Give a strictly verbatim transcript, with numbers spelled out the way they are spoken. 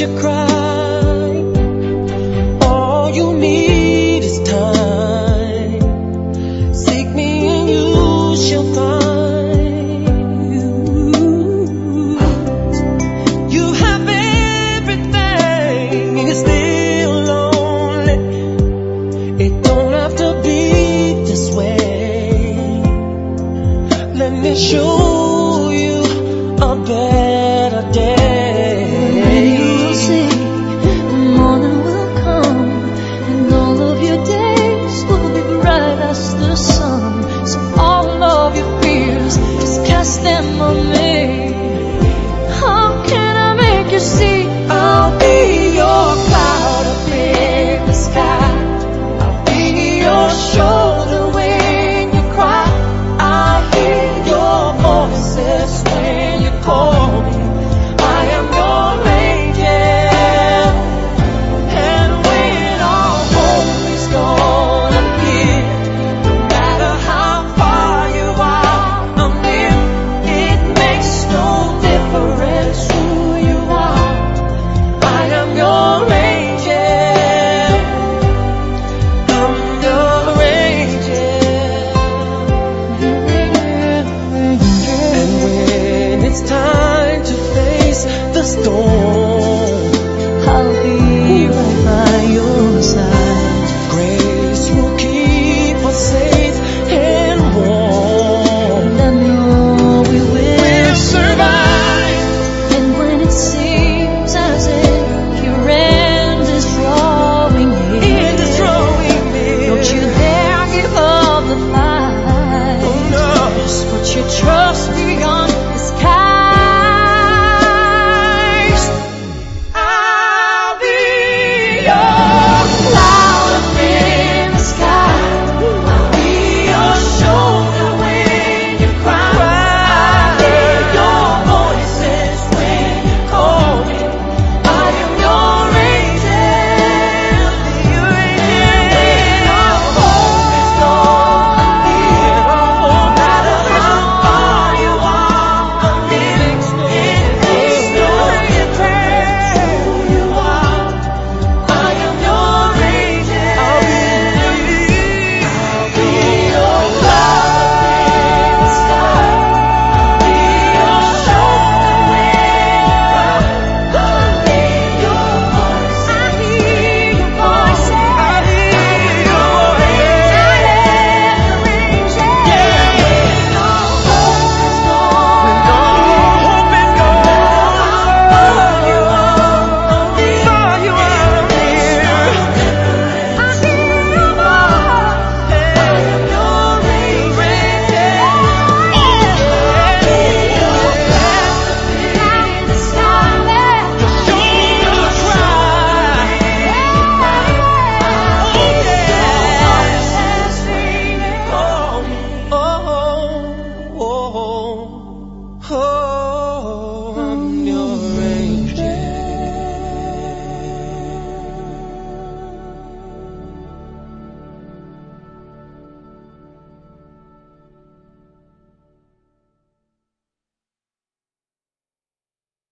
you cry. All you need is time. Seek me and you shall find. You have everything and you're still lonely. It don't have to be this way. Let me show you a better day. You'll see the morning will come, and all of your days will be bright as the sun. So all of your fears, just cast them on me. How can I make you see? I'll be your cloud up in the sky. I'll be your shoulder when you cry. I hear your voices when you call me. I am your angel. And when all hope is gone, I'm here. No matter how far you are, I'm near. It makes no difference who you are. I am your angel. I'm your angel. And when it's time to face the storm,